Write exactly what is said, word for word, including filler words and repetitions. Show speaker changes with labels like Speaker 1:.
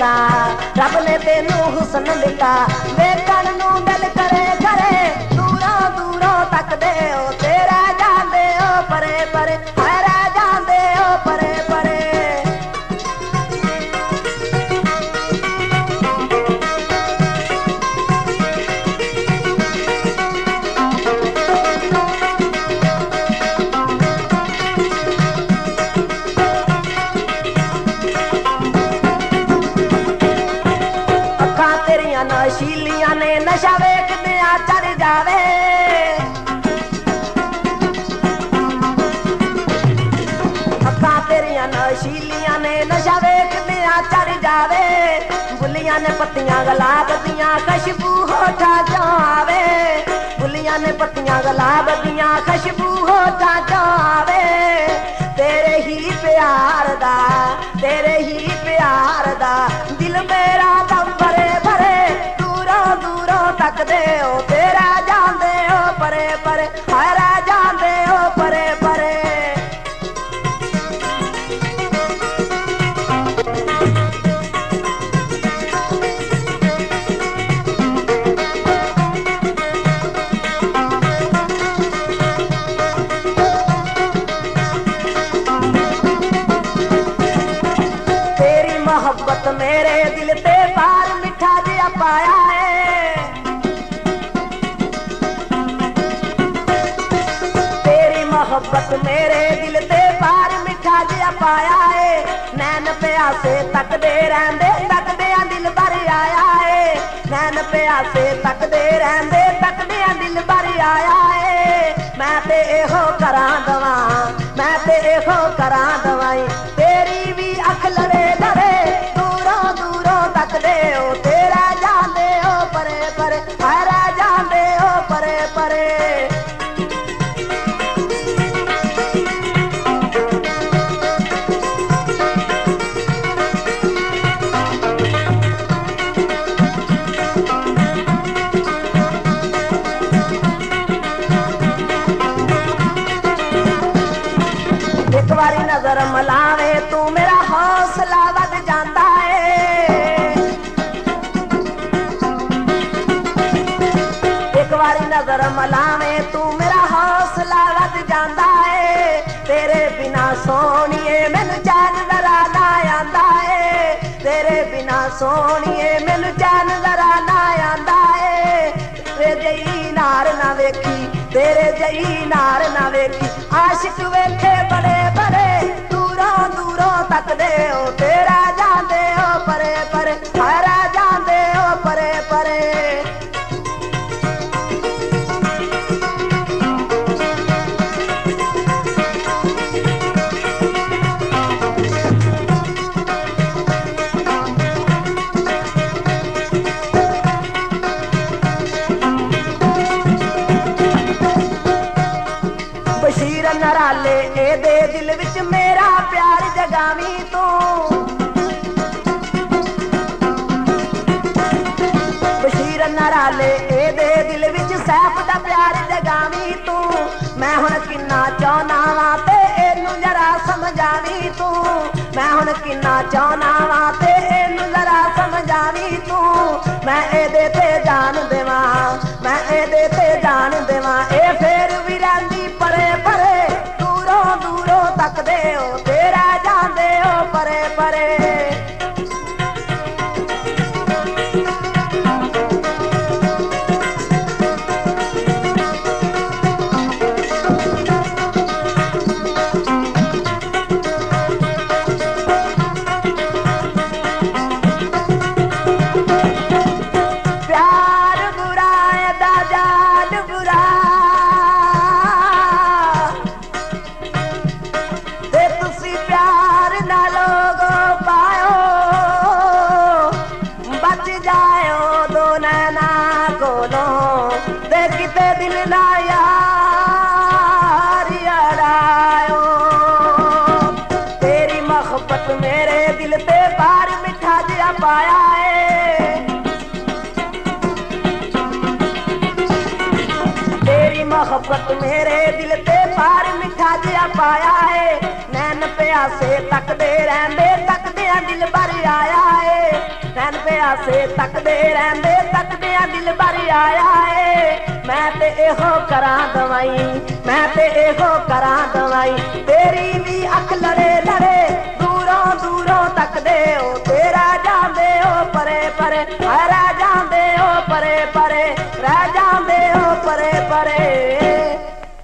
Speaker 1: दिता, रब ने तेनू हुस्न दिता, वेखण नू दिल करे करे, दूरों दूरों तकदे ओ ते रह जांदे ओ परे परे, हाय रह जांदे ओ परे परे। नशीलियां ने नशा वेखदिया चढ़ जावे, अखां तेरियां नशीलियां ने नशा वेखदिया चढ़ जावे, बुलियां ने पत्तियां गुलाब दियां खुशबू होठा चों आवे, बुलियां ने पत्तियां गुलाब दियां खुशबू होठा चों आवे, तेरे ही प्यार दा तेरे ही प्यार दा दिल मेरा दम भरे भरे, तकदे ओ तेरा जांदे ओ परे परे, हाय रह जांदे ओ परे परे। तेरी मोहब्बत मेरे दिल ते पार मिठा जिहा पाया है, मोहब्बत मेरे दिल ते पार मिठा जिहा पाया है, नैन प्यासे तकदे रहंदे तकदियां दिल भर आया है, नैन प्यासे तकदे रहंदे तकदियां दिल भर आया है, मैं ते एहो करां दवां मैं ते एहो करां दवाई, तेरी भी अख लड़े लड़े, दूरों दूरों तकदे ओ तेरा जांदे ओ परे परे, हाय रह जांदे ओ परे परे। एक बारी नजर मलावे तू मेरा हौसला वध जाता है, एक बारी नजर मलावे तू मेरा हौसला वध जाता है, तेरे बिना सोनिए मैनू चैन जरा ना आंदा है, तेरे बिना सोनिए मैनू चैन जरा ना आंदा है, तेरे जई नार ना वेखी तेरे जई नार ना वेखी, आशिक वेखे बड़े बड़े, दूरों दूरों तकदे ओ तेरा जांदे ओ परे परे, हाय रह जांदे ओ परे परे। बशीर नराले एदे दिल विच मेरा प्यार जगावी तू, बशीर नराले एदे दिल विच सैफ दा प्यार जगावी तू, मैं हुण किन्ना चाहना वा ते इनू जरा समझावी तू, मैं हुण किन्ना चाहना वा ते इनू जरा समझावी तू, मैं एदे ते जान देवां मैं एदे ते जान देवां, ए फेर भी रहिंदी परे परे, दूरों दूरों तकदे ओ तेरा जांदे ओ परे परे। प्यार बुरा है दा जान बुरा, ते तुसी प्यार ना लोगो पायो, बच जाओ दो नैना कोलों, ते किते दिल ना यार अड़ायो, तेरी मोहब्बत मेरे दिल ते पार मिठा जिहा पाया है, तेरी मोहब्बत मेरे दिल ते पार मिठा जिहा पाया है, नैन प्यासे तकदे रहंदे तकदियां दिल भर आया है, तकदे रहंदे तकदियां दिल भर आया है मैं ते एहो करां दवाई मैं ते एहो करां